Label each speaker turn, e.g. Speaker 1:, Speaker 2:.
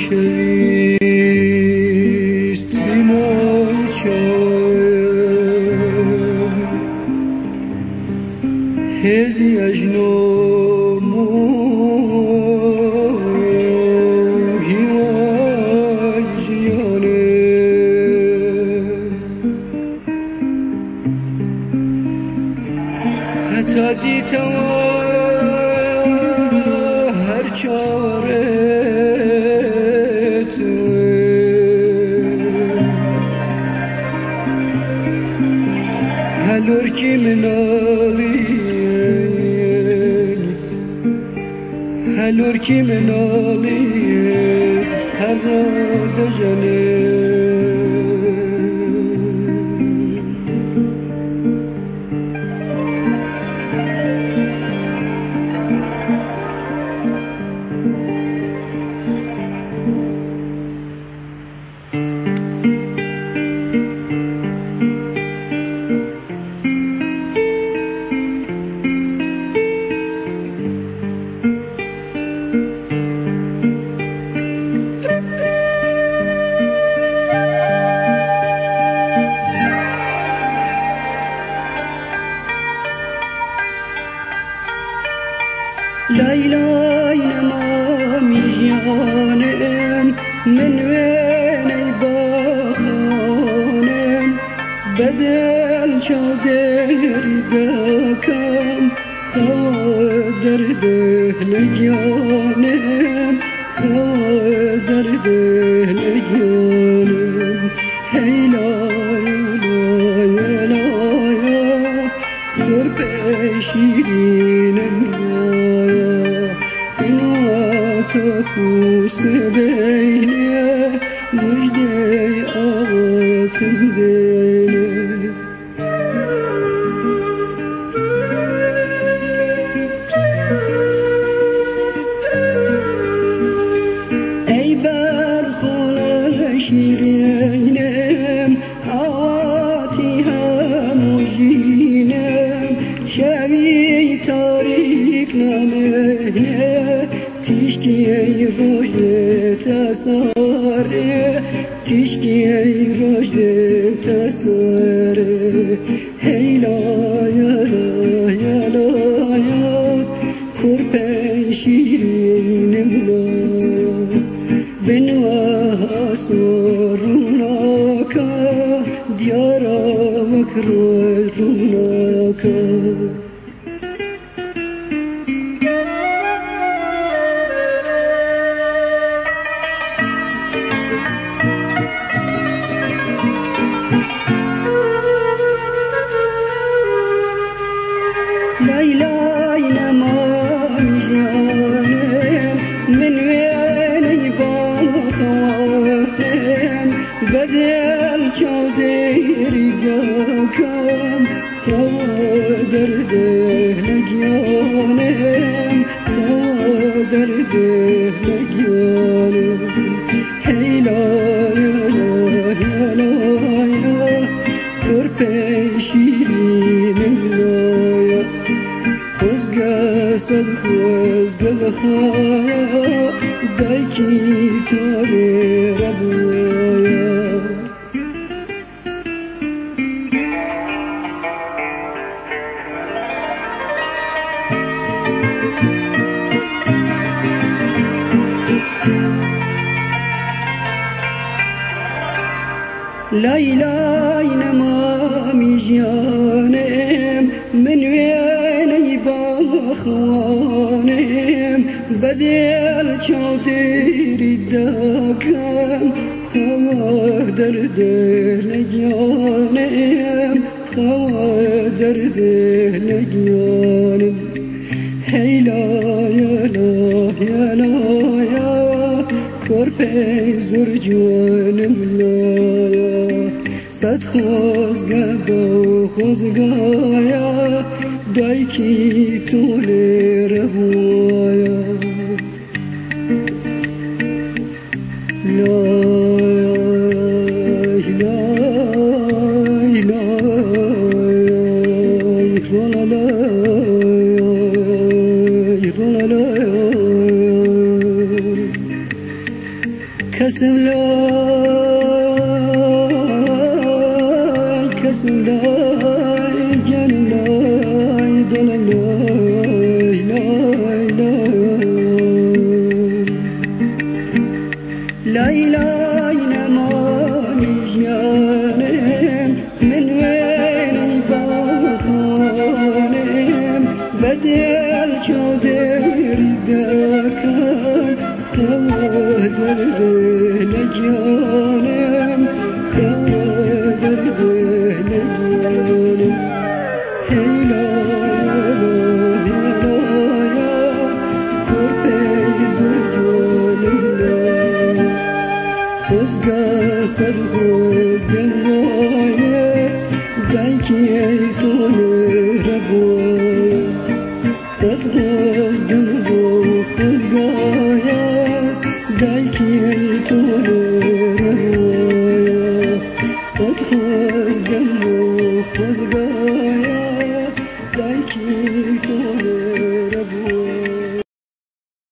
Speaker 1: گوشه‌ایست بی‌موجه هزی اجنام حتی دیتم هر چارت هلور کی منالیت هلور کی منالیت هر را دجانه ليلى نمامي جانم من وين باخانم بدل شادر داكم خادر دهن جانم خادر دهن جانم هيلا يلا يلا قرب شيرين تفوس بيني مجدي آتم ديني أي برخول شيرينم عواتها مجينم شبي تاريك نامه تشكي روج تساره تشكي روج تساره هيلا يلا يلا يا قرب شيرين ملايا بنوها صورناك ديارا وكروناك ليلى نمام جانم من وين باخوانم بدل شادر داكم خادر دهن جانم خادر دهن جانم هيلا يلا يلا يا قرب شيرين ملايا خزق بخايا دايكي تاري ربويا ليلى نمامي جانم من وين باخوانم بدل شاطر داكم خادر دهن جانم خادر دهن جانم هيلا يلا يلا يا قرب زور جانم لايا صد خوزگه با خوزگایا دایکی طول ربویا لای لای لای لای لای Sulay Janulay Dalalay Lay Lay Lay Namani Janem Min Wayni Bakhanem Badel Chaudhry Dakan Khawadar Lajanem Khawadar Lajanem Hey la la la Korpey Zurjanila Khuzga Sar Khuzga Maya Dayki Tole Raboya Sar Khuzga Khuzgaya Dayki Tole Raboya Sar Khuzga Khuzgaya Dayki Tole